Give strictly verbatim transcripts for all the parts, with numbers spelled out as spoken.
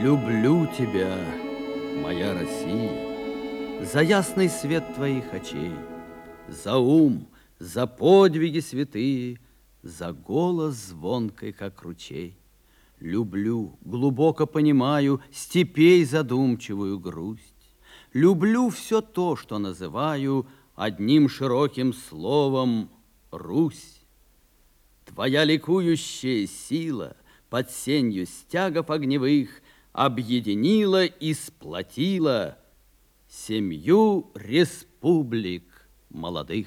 Люблю тебя, моя Россия, за ясный свет твоих очей, за ум, за подвиги святые, за голос звонкой, как ручей. Люблю, глубоко понимаю степей задумчивую грусть. Люблю все то, что называю одним широким словом Русь. Твоя ликующая сила под сенью стягов огневых объединила и сплотила семью республик молодых.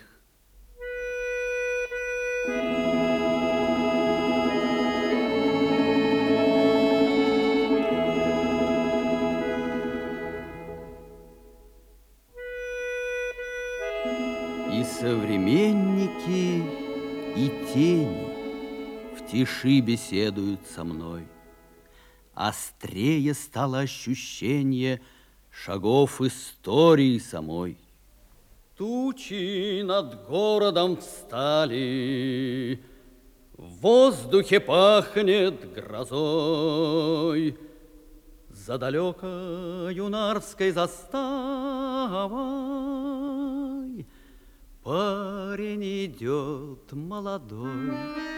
И современники, и тени в тиши беседуют со мной. Острее стало ощущение шагов истории самой. Тучи над городом встали, в воздухе пахнет грозой. За далекою Нарвской заставой парень идет молодой.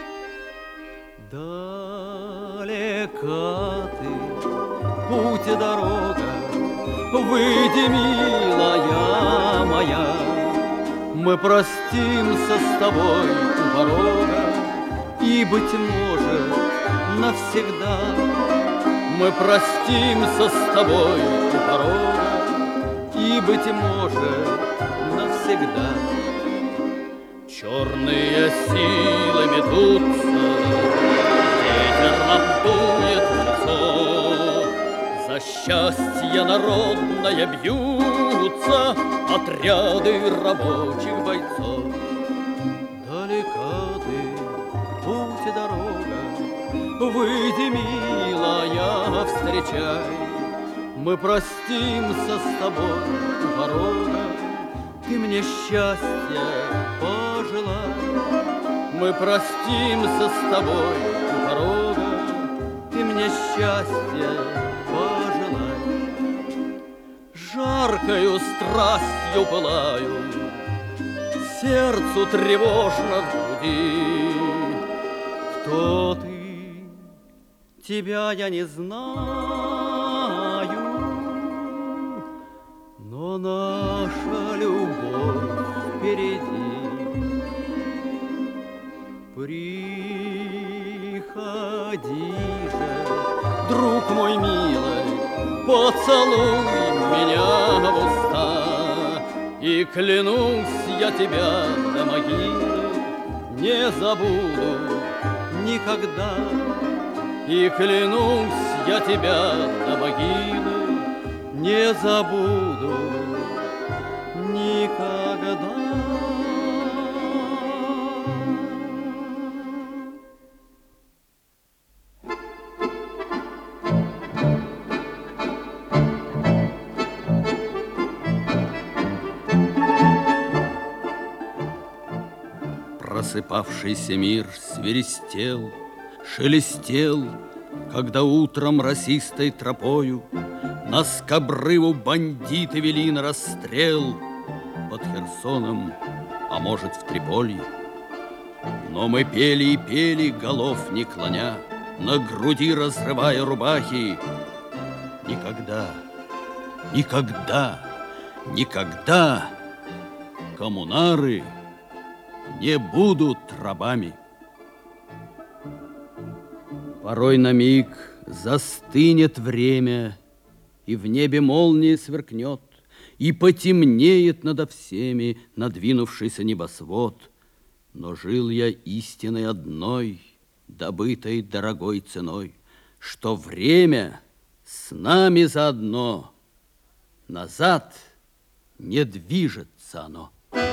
Далека ты, путь и дорога, выйди, милая моя, мы простимся с тобой у порога, и, быть может, навсегда. Мы простимся с тобой у порога, и, быть может, навсегда. Черные силы метутся, ветер нам дует в лицо. За счастье народное бьются отряды рабочих бойцов. Далека ты, путь и дорога, выйди, милая, встречай. Мы простимся с тобой у порога, ты мне счастья пожелай. Мы простимся с тобой у порога, ты мне счастья пожелай. Жаркою страстью пылаю, сердцу тревожно в груди. Кто ты? Тебя я не знаю, но наша любовь впереди. Приходи же, друг мой милый, поцелуй меня в уста, и клянусь я тебя до могилы не забуду никогда. И клянусь я тебя до могилы не забуду никогда. Просыпавшийся мир свиристел, шелестел, когда утром росистой тропою нас к обрыву бандиты вели на расстрел под Херсоном, а может, в Триполье. Но мы пели и пели, голов не клоня, на груди разрывая рубахи. Никогда, никогда, никогда коммунары не будут рабами. Порой на миг застынет время, и в небе молния сверкнет, и потемнеет надо всеми надвинувшийся небосвод. Но жил я истиной одной, добытой дорогой ценой, что время с нами заодно, назад не движется оно.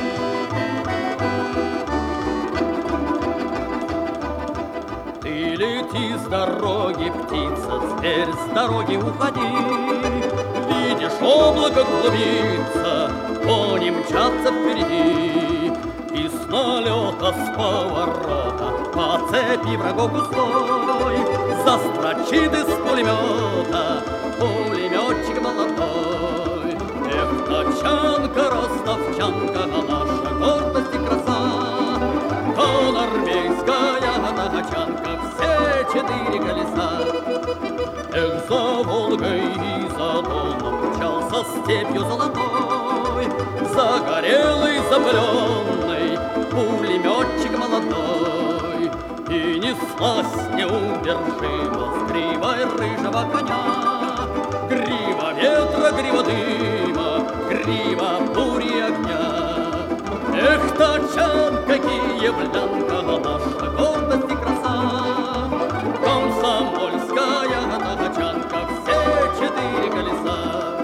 Ты лети с дороги, птица, теперь с дороги уходи. Видишь, облако клубится, кони мчатся впереди. И с налета, с поворота, по цепи врагов густой застрочит из пулемета пулеметчик молодой. Эх, тачанка, ростовчанка, наша гордость и краса. Конармейская тачанка, все четыре колеса. Эх, за Волгой и за Доном мчался степью золотой, загорелый, запыленный пулеметчик молодой. И неслась неудержимо с гривой рыжего коня. Грива ветра, грива дыма, грива бури огня. Эх, тачанка, киевлянка, наша гордость и краса. Комсомольская тачанка, все четыре колеса.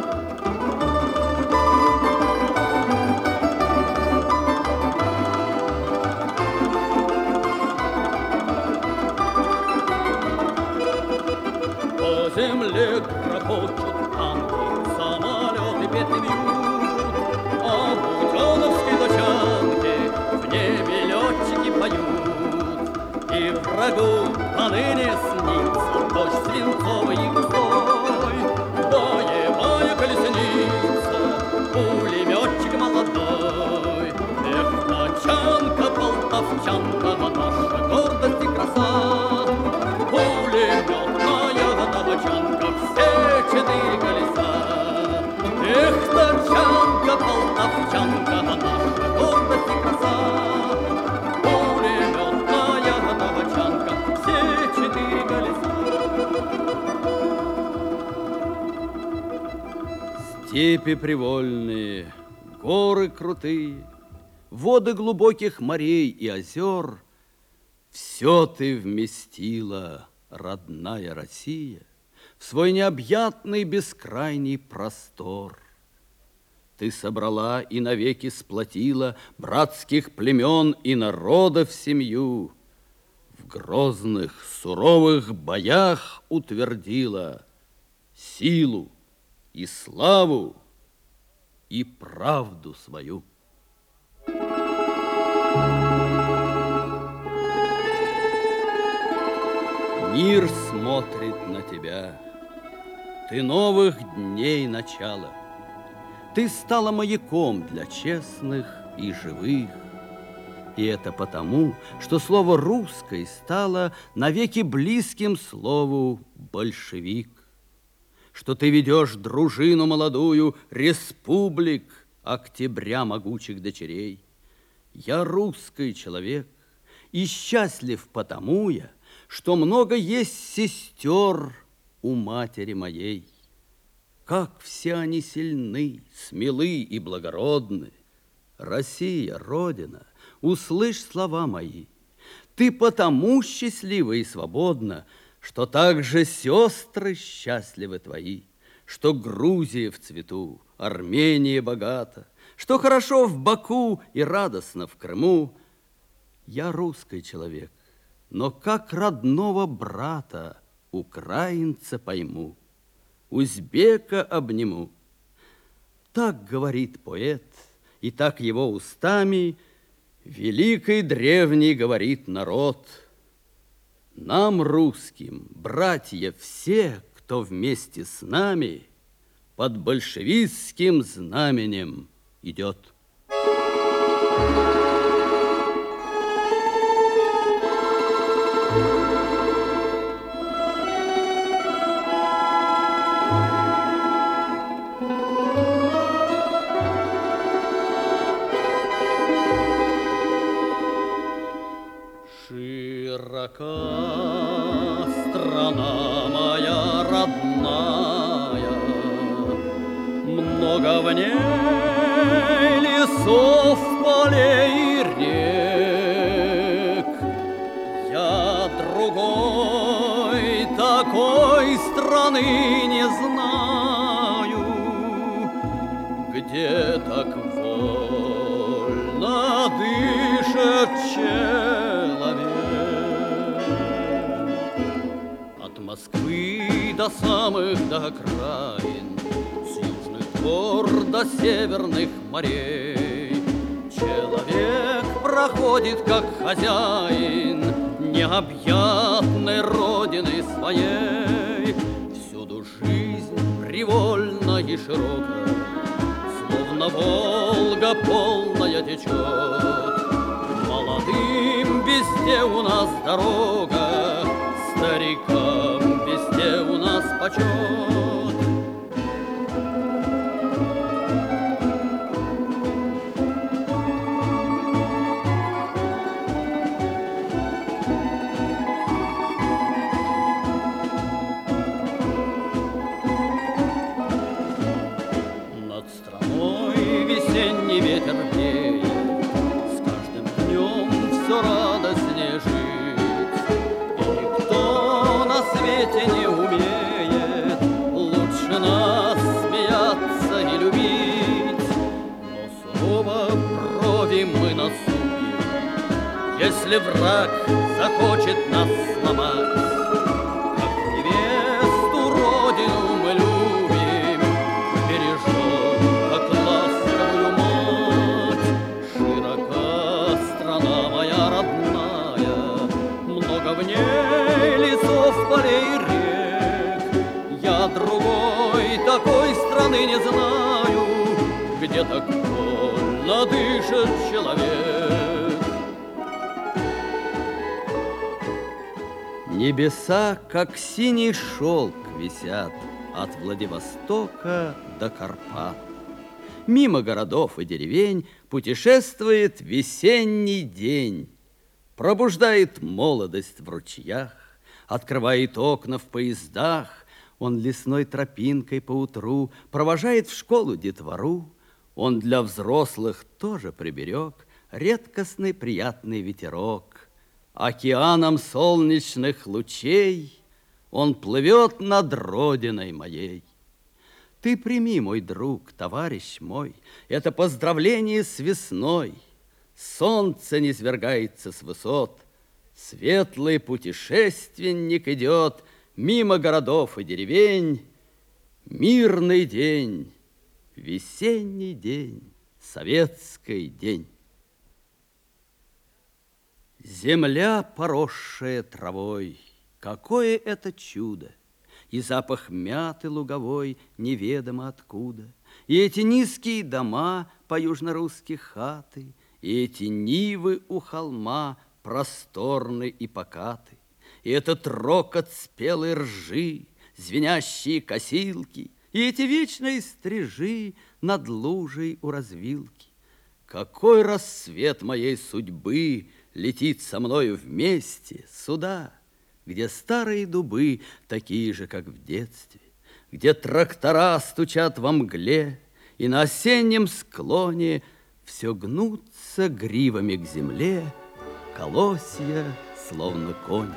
По земле грохочут танки, самолеты петли бьют, а буденовской тачанке в небе летчики поют. И врагу поныне снится дождь свинцовый и густой, боевая колесница, пулеметчик молодой. Эх, тачанка, полтавчанка, наша гордость и краса. Пулеметная тачанка, все четыре колеса. Эх, тачанка, полтавчанка, наша гордость и краса. Пулеметная тачанка, все четыре колеса. Степи привольные, горы крутые, воды глубоких морей и озер — все ты вместила, родная Россия, в свой необъятный бескрайний простор. Ты собрала и навеки сплотила братских племен и народов семью, в грозных, суровых боях утвердила силу и славу и правду свою. Мир смотрит на тебя, ты новых дней начало. Ты стала маяком для честных и живых. И это потому, что слово «русской» стало навеки близким слову «большевик». Что ты ведешь дружину молодую республик, октября могучих дочерей. Я русский человек, и счастлив потому я, что много есть сестер у матери моей. Как все они сильны, смелы и благородны. Россия, Родина, услышь слова мои. Ты потому счастлива и свободна, что также сестры счастливы твои, что Грузия в цвету, Армения богата, что хорошо в Баку и радостно в Крыму. Я русский человек, но как родного брата украинца пойму, узбека обниму. Так говорит поэт, и так его устами великий древний говорит народ. Нам, русским, братья все, кто вместе с нами под большевистским знаменем идет. Широка страна моя родная, много в ней лесов, полей и рек. Я другой такой страны не знаю, где так вольно дышит человек. От Москвы до самых до окраин, с южных гор до северных морей, человек проходит как хозяин необъятной родины своей. Всюду жизнь привольно и широко, словно Волга полная течет. Молодым везде у нас дорога, старикам везде у нас почет. Над страной весенний ветер веет, с каждым днем все радостнее жить. И никто на свете не умеет лучше нас смеяться и любить. Но сурово брови мы насупим, если враг захочет нас сломать. Как невесту родину мы любим, бережем, как ласковую мать. Широка страна моя родная, много в ней лесов, полей и рек. Я другой такой страны не знаю, где так вольно дышит человек. Небеса, как синий шелк, висят от Владивостока до Карпат. Мимо городов и деревень путешествует весенний день. Пробуждает молодость в ручьях, открывает окна в поездах. Он лесной тропинкой поутру провожает в школу детвору. Он для взрослых тоже приберег редкостный приятный ветерок. Океаном солнечных лучей он плывет над родиной моей. Ты прими, мой друг, товарищ мой, это поздравление с весной. Солнце низвергается с высот, светлый путешественник идет мимо городов и деревень. Мирный день, весенний день, советский день. Земля, поросшая травой, какое это чудо! И запах мяты луговой неведомо откуда. И эти низкие дома по-южно-русски хаты, и эти нивы у холма просторны и покаты. И этот рокот спелой ржи, звенящие косилки, и эти вечные стрижи над лужей у развилки. Какой рассвет моей судьбы летит со мною вместе сюда, где старые дубы такие же, как в детстве, где трактора стучат во мгле, и на осеннем склоне все гнутся гривами к земле колосья, словно кони.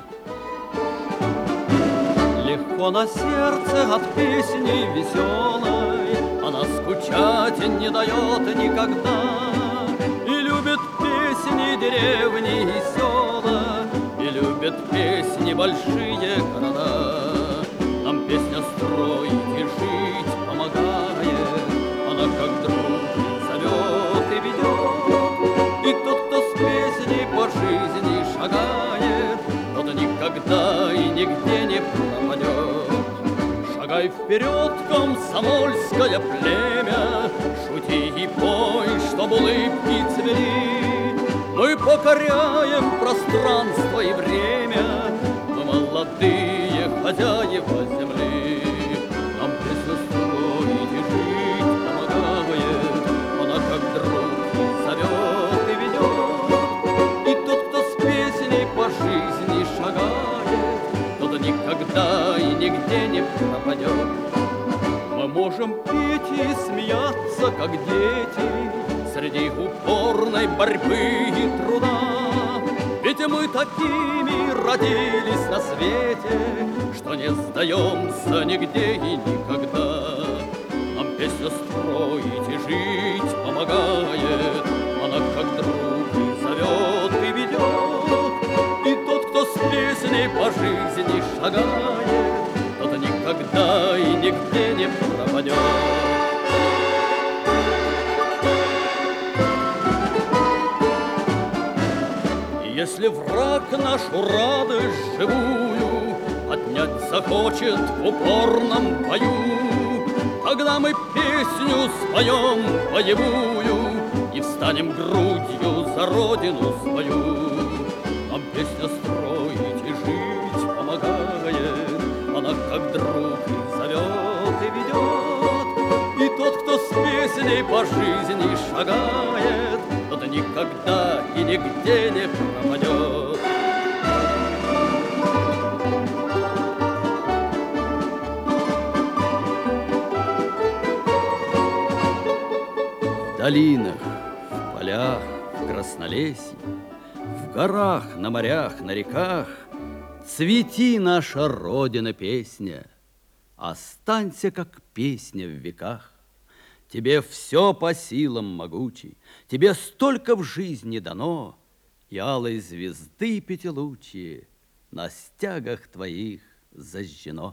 Легко на сердце от песни веселой, она скучать не дает никогда. И любит песни деревни и села, и любит песни большие города. Нам песня строить и жить помогает, она как друг зовет и ведет. И тот, кто с песней по жизни шагает, тот никогда и нигде не пропадет. Шагай вперед, комсомольское племя, шути и пой, чтоб улыбки цвели. Мы покоряем пространство и время, мы молодые хозяева земли. Нам песню строить и жить помогает, она как друг зовет и ведет. И тот, кто с песней по жизни шагает, тот никогда и нигде не пропадет. Мы можем петь и смеяться, как дети, среди упорной борьбы и труда. Ведь мы такими родились на свете, что не сдаемся нигде и никогда. Нам песню строить и жить помогает, она как друг зовет и ведет. И тот, кто с песней по жизни шагает, тот никогда и нигде не пропадет. Если враг нашу радость живую отнять захочет в упорном бою, Тогда мы песню споем боевую и встанем грудью за родину свою. Нам песня строить и жить помогает, она как друг и зовет и ведет. И тот, кто с песней по жизни шагает, тот никогда и нигде не пропадет. В долинах, в полях, в краснолесье, в горах, на морях, на реках цвети, наша Родина, песня, останься, как песня в веках. Тебе все по силам могучей, тебе столько в жизни дано, и алой звезды пятилучие на стягах твоих зажжено.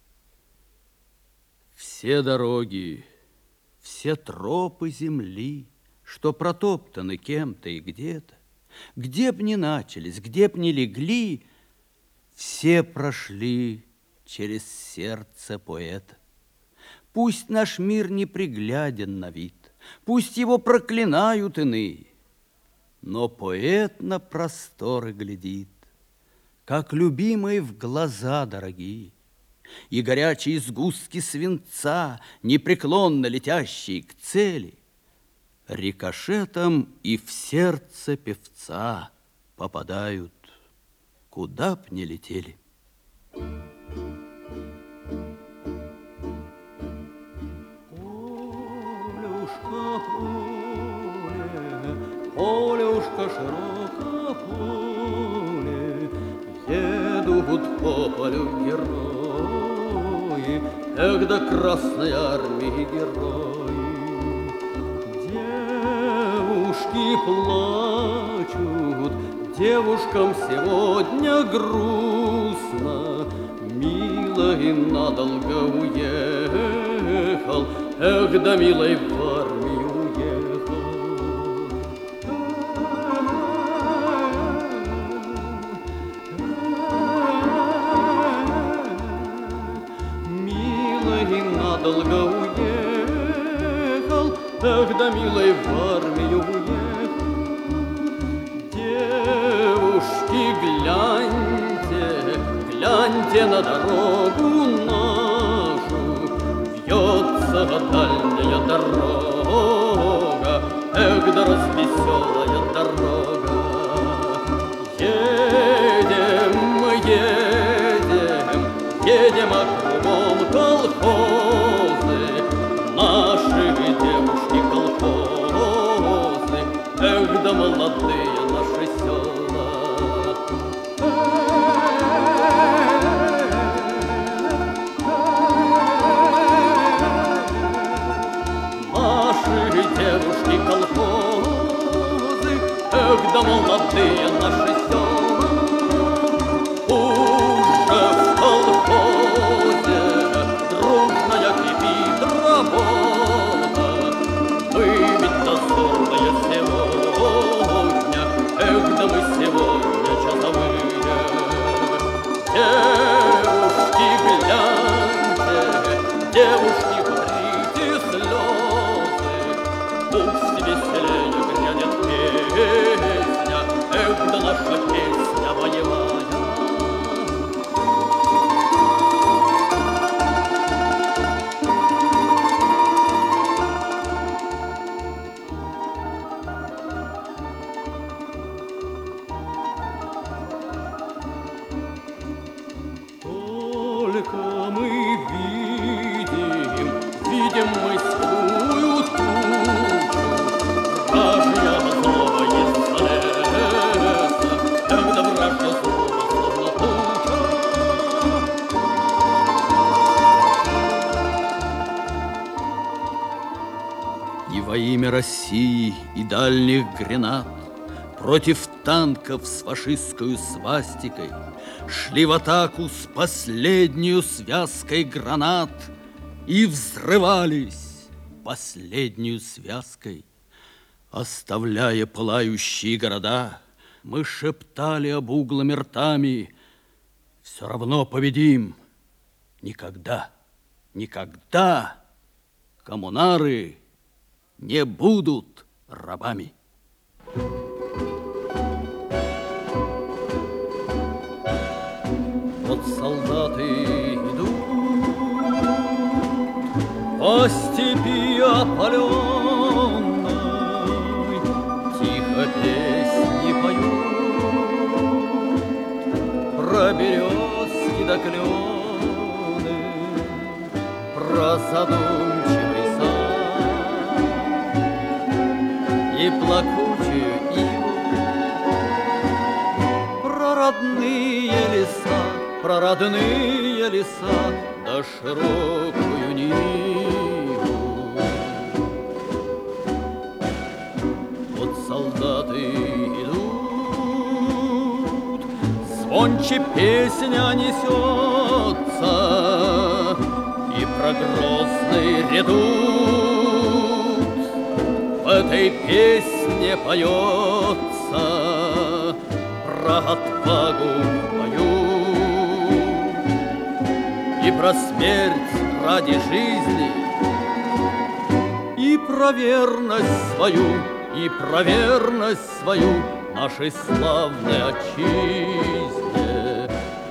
Все дороги, все тропы земли, что протоптаны кем-то и где-то, где б ни начались, где б ни легли, все прошли через сердце поэта. Пусть наш мир непригляден на вид, пусть его проклинают иные, но поэт на просторы глядит, как любимый в глаза дорогие. И горячие сгустки свинца, непреклонно летящие к цели, рикошетом и в сердце певца попадают, куда б ни летели. Полюшка, поле, полюшка, широко поле, едут по полю герои. Эх, да Красной Армии герои. Девушки плачут, девушкам сегодня грустно. Милый надолго уехал, эх, да милый в армию уехал. Надолго уехал, эх, да милый в армию уехал. Девушки, гляньте, гляньте на дорогу нашу, вьется дальняя дорога, эх, да развеселая дорога. Едем, едем, едем, а кругом колхозы, наши девушки колхозы, эх, да молодые наши села. Наши девушки колхозы, эх, да молодые наши села. Уже в колхозе дружная кипит работа, мы ведь дозорные сегодня, эх, да мы сегодня часовые. Девушки, гляньте, девушки, утрите слезы, пусть веселее грянет песня, эх, да наша песня боевая. Только мы видим, видим мы свою тучу, вражья злоба из леса, когда вражья злоба словно туча. И во имя России и дальних гренад против танков с фашистскою свастикой шли в атаку с последнюю связкой гранат и взрывались последнюю связкой. Оставляя пылающие города, мы шептали обуглыми ртами: все равно победим. Никогда, никогда коммунары не будут рабами. Вот солдаты идут по степи опаленной, тихо песни поют про березки до клены, про задумчивый сад и плакучую иву, про родные леса, про родные леса, да широкую Ниву. Вот солдаты идут, звонче песня несется, и про Грозный редут в этой песне поется, про отвагу пою. И про смерть ради жизни, и про верность свою, и про верность свою нашей славной отчизне.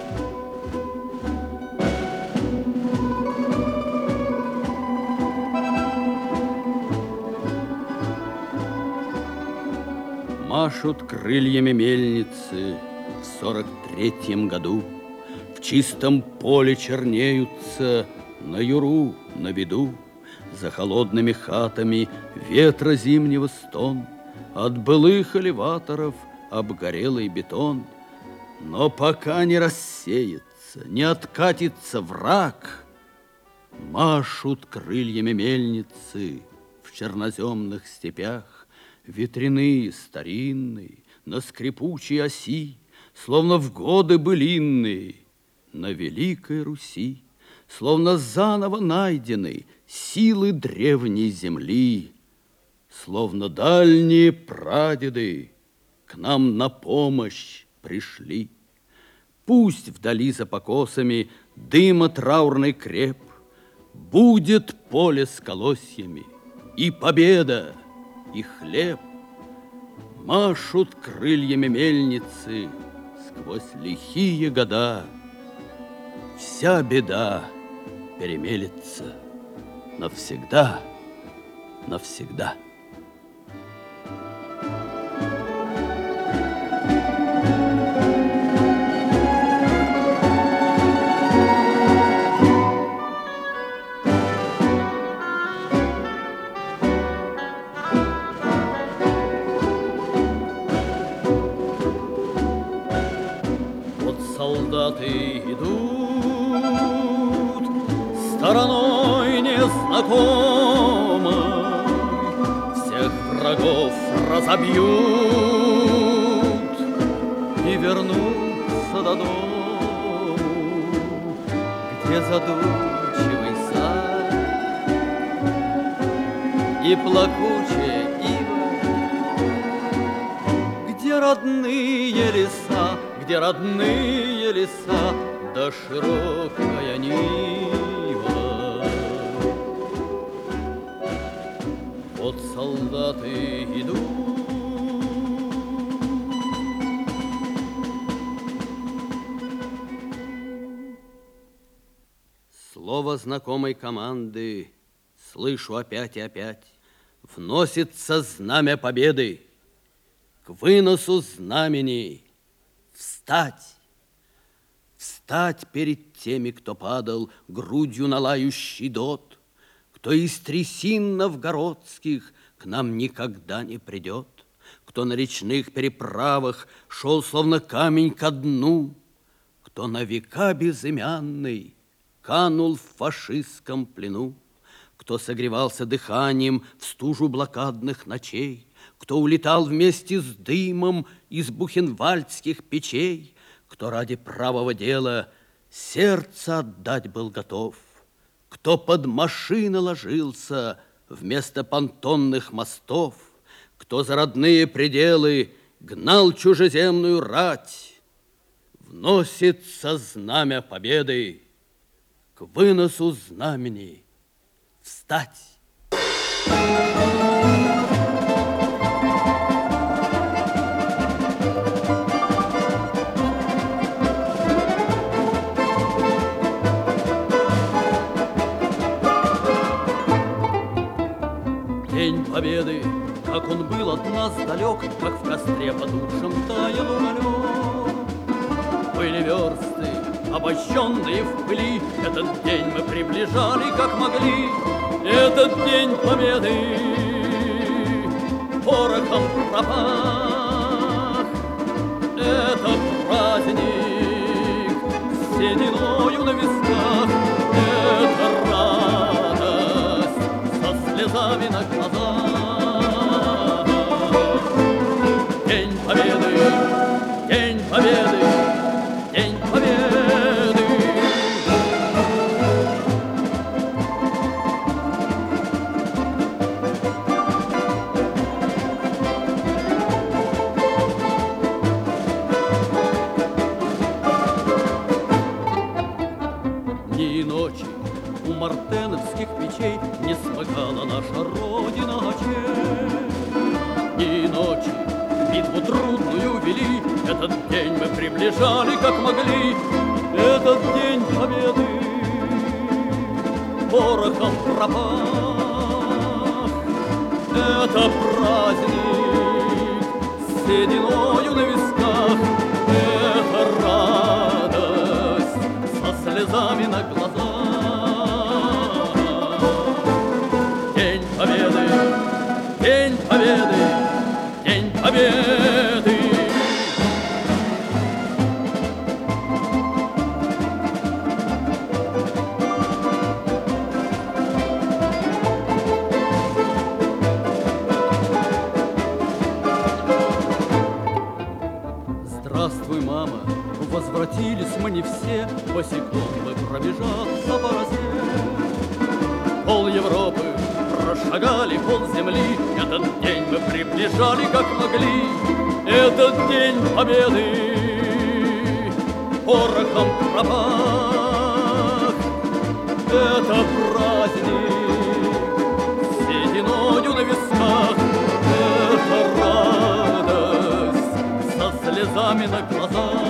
Машут крыльями мельницы в сорок третьем году. В чистом поле чернеются на юру, на беду. За холодными хатами ветра зимнего стон, от былых элеваторов обгорелый бетон. Но пока не рассеется, не откатится враг, машут крыльями мельницы в черноземных степях, ветряные старинные на скрипучей оси, словно в годы былинные на Великой Руси, словно заново найдены силы древней земли, словно дальние прадеды к нам на помощь пришли. Пусть вдали за покосами дыма траурный креп, будет поле с колосьями, и победа, и хлеб. Машут крыльями мельницы сквозь лихие года, вся беда перемелется навсегда, навсегда. Вот солдаты идут стороной незнакомой, всех врагов разобьют и вернутся до дому, где задумчивый сад и плакучая ива, где родные леса, где родные леса, да широкая Нива. Вот солдаты идут слово знакомой команды слышу опять и опять. Вносится знамя победы, к выносу знамени встать. Встать перед теми, кто падал грудью на лающий дот, кто из трясин новгородских к нам никогда не придет, кто на речных переправах шел, словно камень ко дну, кто на века безымянный канул в фашистском плену, кто согревался дыханием в стужу блокадных ночей, кто улетал вместе с дымом из бухенвальдских печей, кто ради правого дела сердце отдать был готов, кто под машины ложился вместо понтонных мостов, кто за родные пределы гнал чужеземную рать, вносится знамя победы, к выносу знамени встать. День Победы, как он был от нас далек, как в костре потухшем таял уголек. Были версты, обощенные в пыли, этот день мы приближали, как могли. Этот день Победы порохом пропах. Это праздник с сединою на висках. Это радость со слезами на глазах. День Победы, День Победы, День Победы. Дни и ночи у мартеновских печей не смыкала наша Родина очей. Дни и ночи битву трудную вели, этот день мы приближали, как могли. Этот день Победы порохом пропах. Это праздник с сединою на висках. Это радость со слезами на глазах. День Победы, День Победы, День Победы. Здравствуй, мама, возвратились мы не все, босиком мы пробежаться по росе. Пол Европы прошагали, пол земли, этот день мы приближали, как могли. Этот день Победы порохом пропах. Это праздник с сединою на висках. Это радость со слезами на глазах.